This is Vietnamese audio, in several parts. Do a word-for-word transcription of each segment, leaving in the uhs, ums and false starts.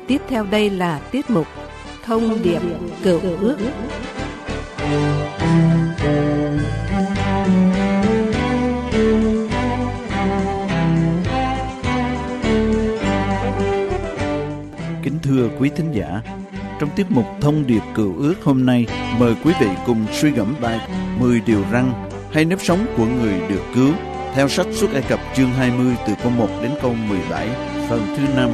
Tiếp theo đây là tiết mục Thông điệp Cựu Ước. Kính thưa quý thính giả, trong tiết mục Thông điệp Cựu Ước hôm nay, mời quý vị cùng suy gẫm bài mười điều răn hay nếp sống của người được cứu theo sách Xuất Ai Cập chương hai mươi từ câu một đến câu mười bảy, phần thứ năm.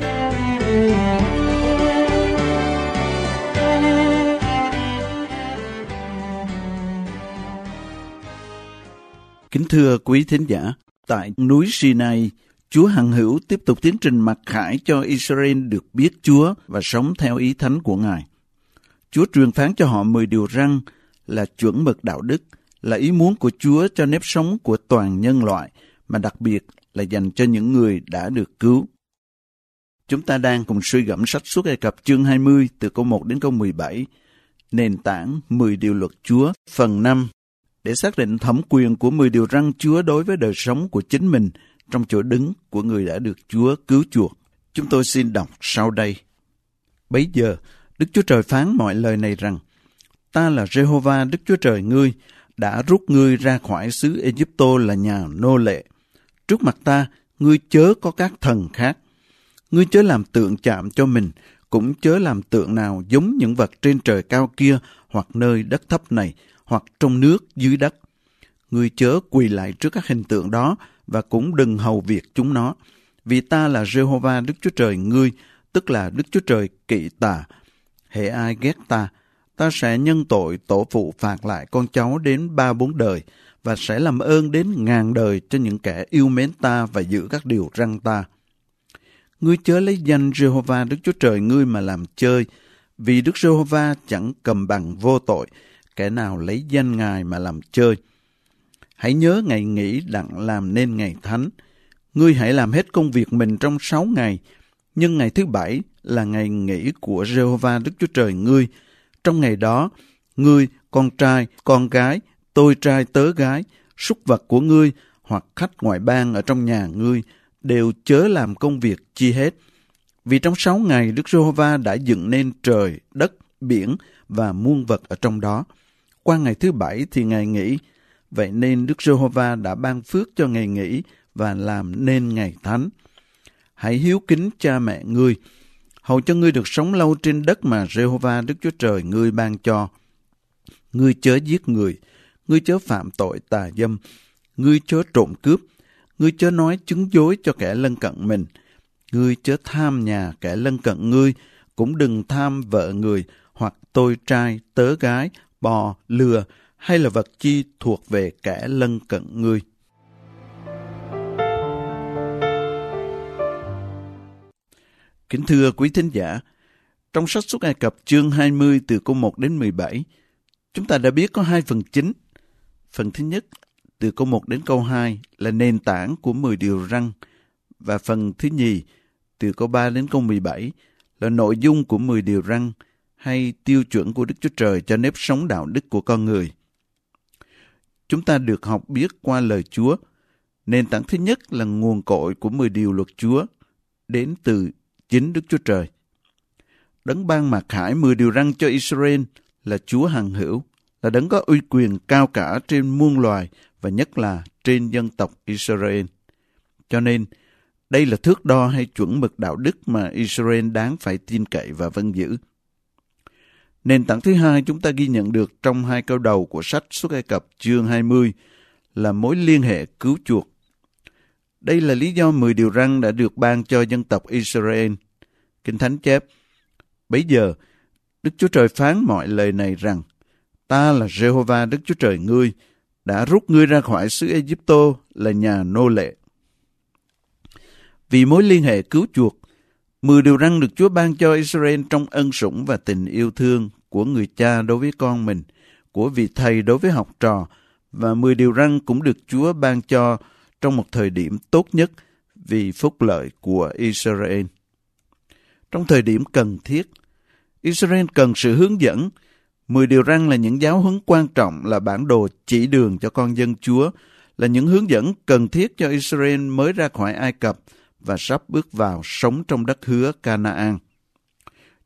Kính thưa quý thính giả, tại núi Sinai, Chúa hằng hữu tiếp tục tiến trình mặc khải cho Israel được biết Chúa và sống theo ý thánh của Ngài. Chúa truyền phán cho họ mười điều răn là chuẩn mực đạo đức, là ý muốn của Chúa cho nếp sống của toàn nhân loại, mà đặc biệt là dành cho những người đã được cứu. Chúng ta đang cùng suy gẫm sách Xuất Ai Cập chương hai mươi từ câu một đến câu mười bảy, nền tảng mười điều luật Chúa, phần năm, để xác định thẩm quyền của mười điều răn Chúa đối với đời sống của chính mình trong chỗ đứng của người đã được Chúa cứu chuộc. Chúng tôi xin đọc sau đây. Bấy giờ, Đức Chúa Trời phán mọi lời này rằng: Ta là Giê-hô-va Đức Chúa Trời ngươi, đã rút ngươi ra khỏi xứ Ê-díp-tô là nhà nô lệ. Trước mặt ta, ngươi chớ có các thần khác. Ngươi chớ làm tượng chạm cho mình, cũng chớ làm tượng nào giống những vật trên trời cao kia, hoặc nơi đất thấp này, hoặc trong nước dưới đất. Ngươi chớ quỳ lại trước các hình tượng đó, và cũng đừng hầu việc chúng nó. Vì ta là Giê-hô-va Đức Chúa Trời ngươi, tức là Đức Chúa Trời kỵ tà. Hễ ai ghét ta, ta sẽ nhân tội tổ phụ phạt lại con cháu đến ba bốn đời, và sẽ làm ơn đến ngàn đời cho những kẻ yêu mến ta và giữ các điều răn ta. Ngươi chớ lấy danh Giê-hô-va Đức Chúa Trời ngươi mà làm chơi, vì Đức Giê-hô-va chẳng cầm bằng vô tội, kẻ nào lấy danh Ngài mà làm chơi. Hãy nhớ ngày nghỉ đặng làm nên ngày thánh. Ngươi hãy làm hết công việc mình trong sáu ngày, nhưng ngày thứ bảy là ngày nghỉ của Giê-hô-va Đức Chúa Trời ngươi. Trong ngày đó, ngươi, con trai, con gái, tôi trai tớ gái, súc vật của ngươi, hoặc khách ngoại bang ở trong nhà ngươi, đều chớ làm công việc chi hết. Vì trong sáu ngày Đức Giê-hô-va đã dựng nên trời, đất, biển và muôn vật ở trong đó. Qua ngày thứ bảy thì ngày nghỉ. Vậy nên Đức Giê-hô-va đã ban phước cho ngày nghỉ và làm nên ngày thánh. Hãy hiếu kính cha mẹ ngươi, hầu cho ngươi được sống lâu trên đất mà Giê-hô-va Đức Chúa Trời ngươi ban cho. Ngươi chớ giết người, ngươi chớ phạm tội tà dâm, ngươi chớ trộm cướp, ngươi chớ nói chứng dối cho kẻ lân cận mình, ngươi chớ tham nhà kẻ lân cận ngươi, cũng đừng tham vợ người, hoặc tôi trai, tớ gái, bò, lừa, hay là vật chi thuộc về kẻ lân cận ngươi. Kính thưa quý thính giả, trong sách Xuất Ai Cập chương hai mươi từ câu một đến mười bảy, chúng ta đã biết có hai phần chính. Phần thứ nhất, từ câu một đến câu hai, là nền tảng của mười điều răn, và phần thứ nhì, từ câu ba đến câu mười bảy, là nội dung của mười điều răn, hay tiêu chuẩn của Đức Chúa Trời cho nếp sống đạo đức của con người. Chúng ta được học biết qua lời Chúa. Nền tảng thứ nhất là nguồn cội của mười điều luật Chúa, đến từ chính Đức Chúa Trời. Đấng ban mặc khải mười điều răn cho Israel là Chúa hằng hữu, là đấng có uy quyền cao cả trên muôn loài và nhất là trên dân tộc Israel. Cho nên, đây là thước đo hay chuẩn mực đạo đức mà Israel đáng phải tin cậy và vâng giữ. Nền tảng thứ hai chúng ta ghi nhận được trong hai câu đầu của sách Xuất Ai Cập chương hai mươi là mối liên hệ cứu chuộc. Đây là lý do mười điều răn đã được ban cho dân tộc Israel. Kinh Thánh chép: Bấy giờ, Đức Chúa Trời phán mọi lời này rằng: Ta là Giê-hô-va Đức Chúa Trời ngươi, đã rút ngươi ra khỏi xứ Ê-díp-tô là nhà nô lệ. Vì mối liên hệ cứu chuộc, mười điều răn được Chúa ban cho Israel trong ân sủng và tình yêu thương của người cha đối với con mình, của vị thầy đối với học trò, và mười điều răn cũng được Chúa ban cho trong một thời điểm tốt nhất vì phúc lợi của Israel. Trong thời điểm cần thiết, Israel cần sự hướng dẫn. Mười điều răn là những giáo huấn quan trọng, là bản đồ chỉ đường cho con dân Chúa, là những hướng dẫn cần thiết cho Israel mới ra khỏi Ai Cập và sắp bước vào sống trong đất hứa Canaan.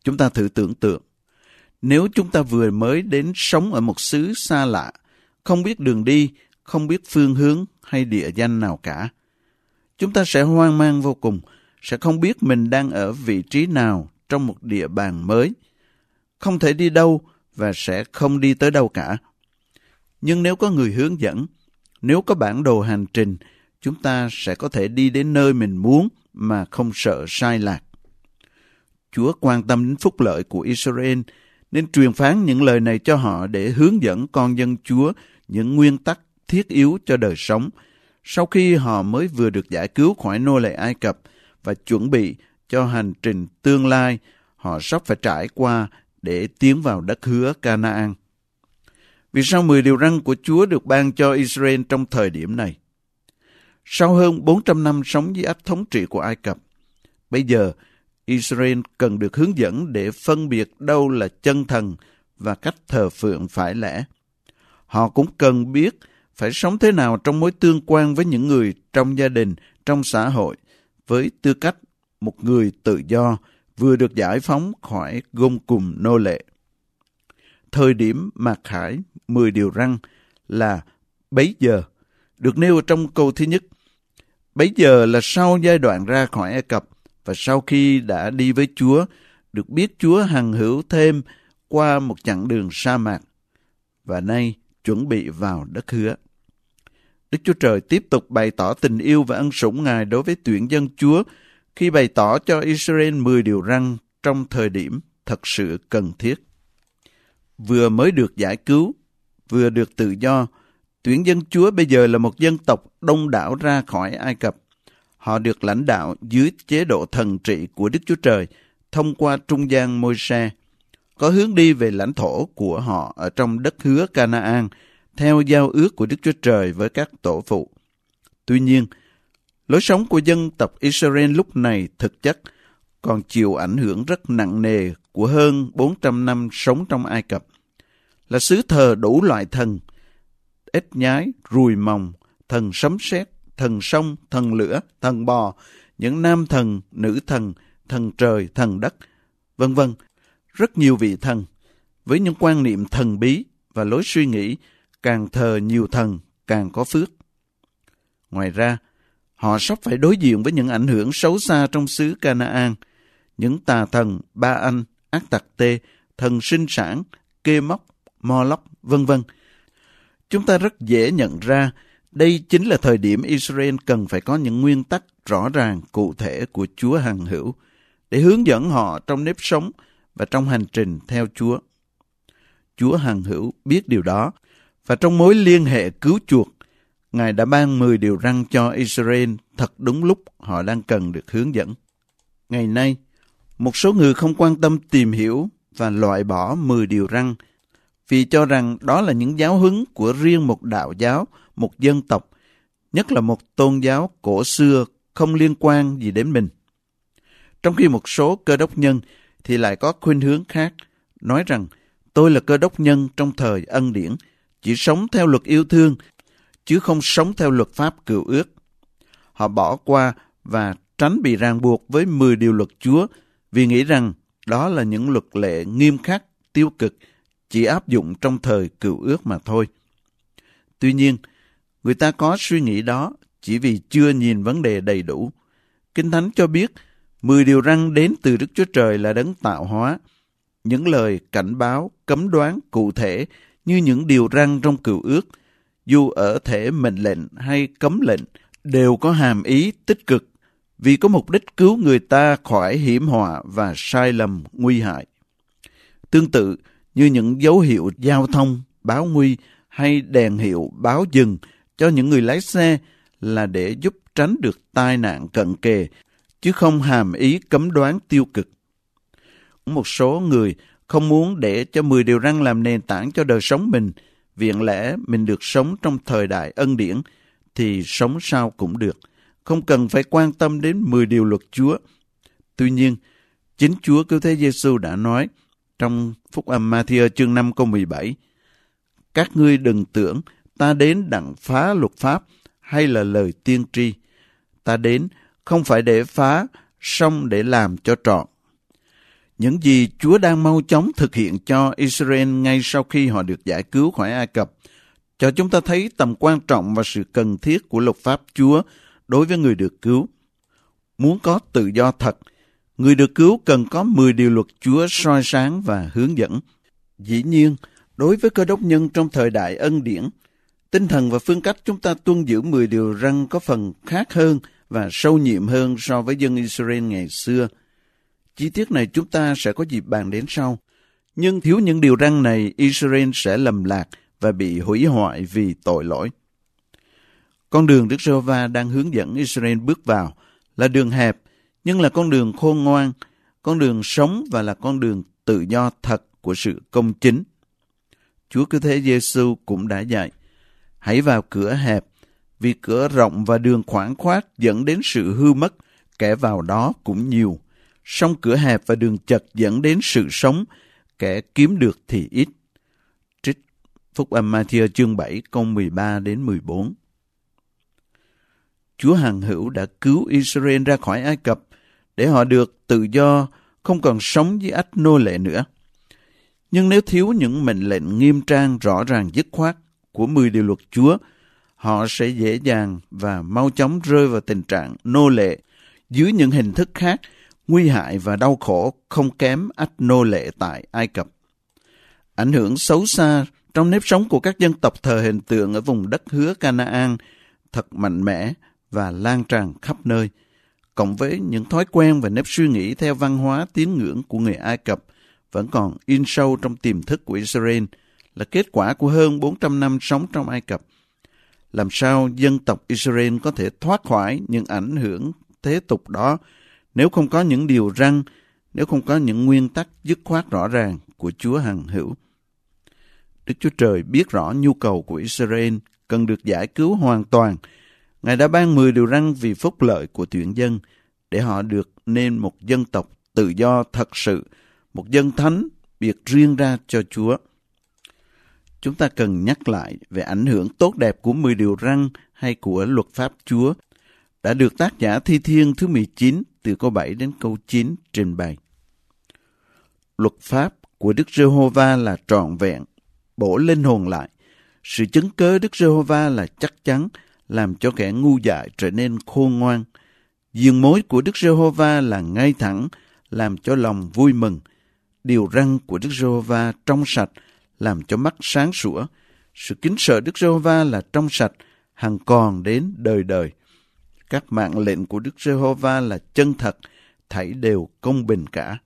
Chúng ta thử tưởng tượng, nếu chúng ta vừa mới đến sống ở một xứ xa lạ, không biết đường đi, không biết phương hướng hay địa danh nào cả, chúng ta sẽ hoang mang vô cùng, sẽ không biết mình đang ở vị trí nào trong một địa bàn mới, không thể đi đâu và sẽ không đi tới đâu cả. Nhưng nếu có người hướng dẫn, nếu có bản đồ hành trình, chúng ta sẽ có thể đi đến nơi mình muốn mà không sợ sai lạc. Chúa quan tâm đến phúc lợi của Israel, nên truyền phán những lời này cho họ để hướng dẫn con dân Chúa những nguyên tắc thiết yếu cho đời sống, sau khi họ mới vừa được giải cứu khỏi nô lệ Ai Cập và chuẩn bị cho hành trình tương lai họ sắp phải trải qua để tiến vào đất hứa Canaan. Vì sao mười điều răn của Chúa được ban cho Israel trong thời điểm này? Sau hơn bốn trăm năm sống dưới ách thống trị của Ai Cập, bây giờ Israel cần được hướng dẫn để phân biệt đâu là chân thần và cách thờ phượng phải lẽ. Họ cũng cần biết phải sống thế nào trong mối tương quan với những người trong gia đình, trong xã hội, với tư cách một người tự do vừa được giải phóng khỏi gông cùm nô lệ. Thời điểm mặc khải mười điều răn là bấy giờ, được nêu trong câu thứ nhất. Bấy giờ là sau giai đoạn ra khỏi Ai Cập và sau khi đã đi với Chúa, được biết Chúa hằng hữu thêm qua một chặng đường sa mạc, và nay chuẩn bị vào đất hứa. Đức Chúa Trời tiếp tục bày tỏ tình yêu và ân sủng Ngài đối với tuyển dân Chúa khi bày tỏ cho Israel mười điều răn trong thời điểm thật sự cần thiết. Vừa mới được giải cứu, vừa được tự do, tuyển dân Chúa bây giờ là một dân tộc đông đảo ra khỏi Ai Cập. Họ được lãnh đạo dưới chế độ thần trị của Đức Chúa Trời thông qua trung gian Môi-se, có hướng đi về lãnh thổ của họ ở trong đất hứa Canaan, theo giao ước của Đức Chúa Trời với các tổ phụ. Tuy nhiên, lối sống của dân tộc Israel lúc này thực chất còn chịu ảnh hưởng rất nặng nề của hơn bốn trăm năm sống trong Ai Cập, là xứ thờ đủ loại thần, ếch nhái, ruồi mòng, thần sấm sét, thần sông, thần lửa, thần bò, những nam thần, nữ thần, thần trời, thần đất, vân vân. Rất nhiều vị thần, với những quan niệm thần bí và lối suy nghĩ càng thờ nhiều thần càng có phước. Ngoài ra, họ sắp phải đối diện với những ảnh hưởng xấu xa trong xứ Canaan, những tà thần Ba Anh, Ác Tặc Tê, thần sinh sản, Kê Móc, Mo Lóc, vân vân. Chúng ta rất dễ nhận ra đây chính là thời điểm Israel cần phải có những nguyên tắc rõ ràng, cụ thể của Chúa hằng hữu để hướng dẫn họ trong nếp sống và trong hành trình theo Chúa. Chúa hằng hữu biết điều đó, và trong mối liên hệ cứu chuộc, Ngài đã ban mười điều răn cho Israel thật đúng lúc họ đang cần được hướng dẫn. Ngày nay, một số người không quan tâm tìm hiểu và loại bỏ mười điều răn vì cho rằng đó là những giáo huấn của riêng một đạo giáo, một dân tộc, nhất là một tôn giáo cổ xưa không liên quan gì đến mình. Trong khi một số cơ đốc nhân thì lại có khuynh hướng khác, nói rằng tôi là cơ đốc nhân trong thời ân điển, chỉ sống theo luật yêu thương, chứ không sống theo luật pháp cựu ước. Họ bỏ qua và tránh bị ràng buộc với mười điều luật Chúa vì nghĩ rằng đó là những luật lệ nghiêm khắc, tiêu cực, chỉ áp dụng trong thời cựu ước mà thôi. Tuy nhiên, người ta có suy nghĩ đó chỉ vì chưa nhìn vấn đề đầy đủ. Kinh Thánh cho biết mười điều răn đến từ Đức Chúa Trời là đấng tạo hóa. Những lời cảnh báo, cấm đoán cụ thể như những điều răn trong cựu ước, dù ở thể mệnh lệnh hay cấm lệnh, đều có hàm ý tích cực vì có mục đích cứu người ta khỏi hiểm họa và sai lầm nguy hại. Tương tự như những dấu hiệu giao thông, báo nguy hay đèn hiệu báo dừng cho những người lái xe là để giúp tránh được tai nạn cận kề, chứ không hàm ý cấm đoán tiêu cực. Một số người không muốn để cho mười điều răn làm nền tảng cho đời sống mình, viện lẽ mình được sống trong thời đại ân điển, thì sống sao cũng được, không cần phải quan tâm đến mười điều luật Chúa. Tuy nhiên, chính Chúa Cứu Thế Giêsu đã nói trong Phúc âm Ma-thi-ơ chương năm câu mười bảy, các ngươi đừng tưởng ta đến đặng phá luật pháp hay là lời tiên tri. Ta đến không phải để phá, song để làm cho trọn. Những gì Chúa đang mau chóng thực hiện cho Israel ngay sau khi họ được giải cứu khỏi Ai Cập, cho chúng ta thấy tầm quan trọng và sự cần thiết của luật pháp Chúa đối với người được cứu. Muốn có tự do thật, người được cứu cần có mười điều luật Chúa soi sáng và hướng dẫn. Dĩ nhiên, đối với Cơ Đốc nhân trong thời đại ân điển, tinh thần và phương cách chúng ta tuân giữ mười điều răn có phần khác hơn và sâu nhiệm hơn so với dân Israel ngày xưa. Chi tiết này chúng ta sẽ có dịp bàn đến sau. Nhưng thiếu những điều răn này, Israel sẽ lầm lạc và bị hủy hoại vì tội lỗi. Con đường Đức Giê-hô-va đang hướng dẫn Israel bước vào là đường hẹp, nhưng là con đường khôn ngoan, con đường sống và là con đường tự do thật của sự công chính. Chúa Cứu Thế Giê-xu cũng đã dạy, hãy vào cửa hẹp, vì cửa rộng và đường khoảng khoát dẫn đến sự hư mất, kẻ vào đó cũng nhiều. Song cửa hẹp và đường chật dẫn đến sự sống, kẻ kiếm được thì ít. Trích Phúc âm Ma-thi-ơ chương bảy câu mười ba đến mười bốn. Chúa hằng hữu đã cứu Israel ra khỏi Ai Cập để họ được tự do, không còn sống dưới ách nô lệ nữa. Nhưng nếu thiếu những mệnh lệnh nghiêm trang, rõ ràng, dứt khoát của mười điều luật Chúa, họ sẽ dễ dàng và mau chóng rơi vào tình trạng nô lệ dưới những hình thức khác, nguy hại và đau khổ không kém ách nô lệ tại Ai Cập. Ảnh hưởng xấu xa trong nếp sống của các dân tộc thờ hình tượng ở vùng đất hứa Canaan thật mạnh mẽ và lan tràn khắp nơi, cộng với những thói quen và nếp suy nghĩ theo văn hóa tín ngưỡng của người Ai Cập vẫn còn in sâu trong tiềm thức của Israel, là kết quả của hơn bốn trăm năm sống trong Ai Cập. Làm sao dân tộc Israel có thể thoát khỏi những ảnh hưởng thế tục đó nếu không có những điều răn, nếu không có những nguyên tắc dứt khoát rõ ràng của Chúa hằng hữu? Đức Chúa Trời biết rõ nhu cầu của Israel cần được giải cứu hoàn toàn. Ngài đã ban mười điều răn vì phúc lợi của tuyển dân, để họ được nên một dân tộc tự do thật sự, một dân thánh biệt riêng ra cho Chúa. Chúng ta cần nhắc lại về ảnh hưởng tốt đẹp của mười điều răn hay của luật pháp Chúa đã được tác giả Thi Thiên thứ mười chín từ câu bảy đến câu chín trình bày. Luật pháp của Đức Giê-hô-va là trọn vẹn, bổ linh hồn lại. Sự chứng cớ Đức Giê-hô-va là chắc chắn, làm cho kẻ ngu dại trở nên khôn ngoan. Diền mối của Đức Giê-hô-va là ngay thẳng, làm cho lòng vui mừng. Điều răn của Đức Giê-hô-va trong sạch, làm cho mắt sáng sủa. Sự kính sợ Đức Giê-hô-va là trong sạch, hằng còn đến đời đời. Các mạng lệnh của Đức Giê-hô-va là chân thật, thảy đều công bình cả.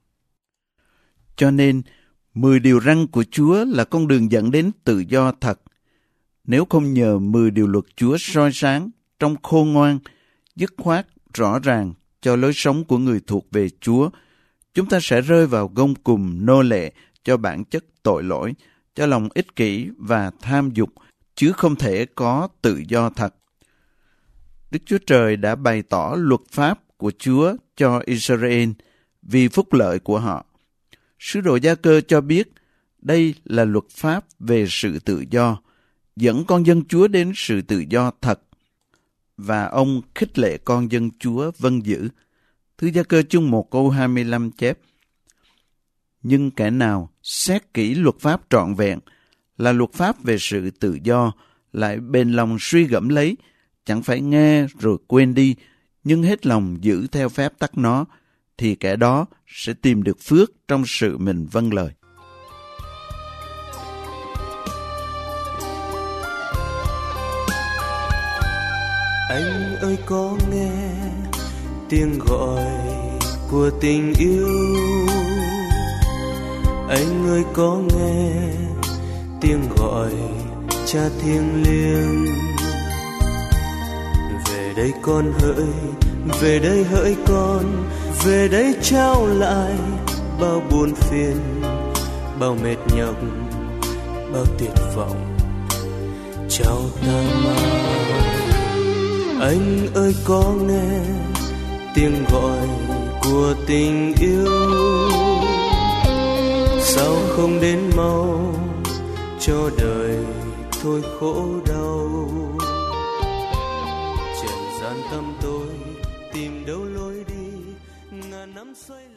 Cho nên, mười điều răn của Chúa là con đường dẫn đến tự do thật. Nếu không nhờ mười điều luật Chúa soi sáng trong khôn ngoan, dứt khoát, rõ ràng cho lối sống của người thuộc về Chúa, chúng ta sẽ rơi vào gông cùm nô lệ cho bản chất tội lỗi, cho lòng ích kỷ và tham dục, chứ không thể có tự do thật. Đức Chúa Trời đã bày tỏ luật pháp của Chúa cho Israel vì phúc lợi của họ. Sứ đồ Gia-cơ cho biết đây là luật pháp về sự tự do, dẫn con dân Chúa đến sự tự do thật, và ông khích lệ con dân Chúa vâng giữ. Thư Gia-cơ chương một câu hai mươi lăm chép: Nhưng kẻ nào xét kỹ luật pháp trọn vẹn, là luật pháp về sự tự do, lại bền lòng suy gẫm lấy, chẳng phải nghe rồi quên đi, nhưng hết lòng giữ theo phép tắc nó, thì kẻ đó sẽ tìm được phước trong sự mình vâng lời. Anh ơi có nghe tiếng gọi của tình yêu, anh ơi có nghe tiếng gọi cha thiêng liêng. Về đây con hỡi, về đây hỡi con, về đây trao lại bao buồn phiền, bao mệt nhọc, bao tuyệt vọng, trao ta mang. Anh ơi có nghe tiếng gọi của tình yêu, sao không đến mau cho đời thôi khổ đau. Trần gian tâm tôi tìm đâu lối đi, ngàn năm xoay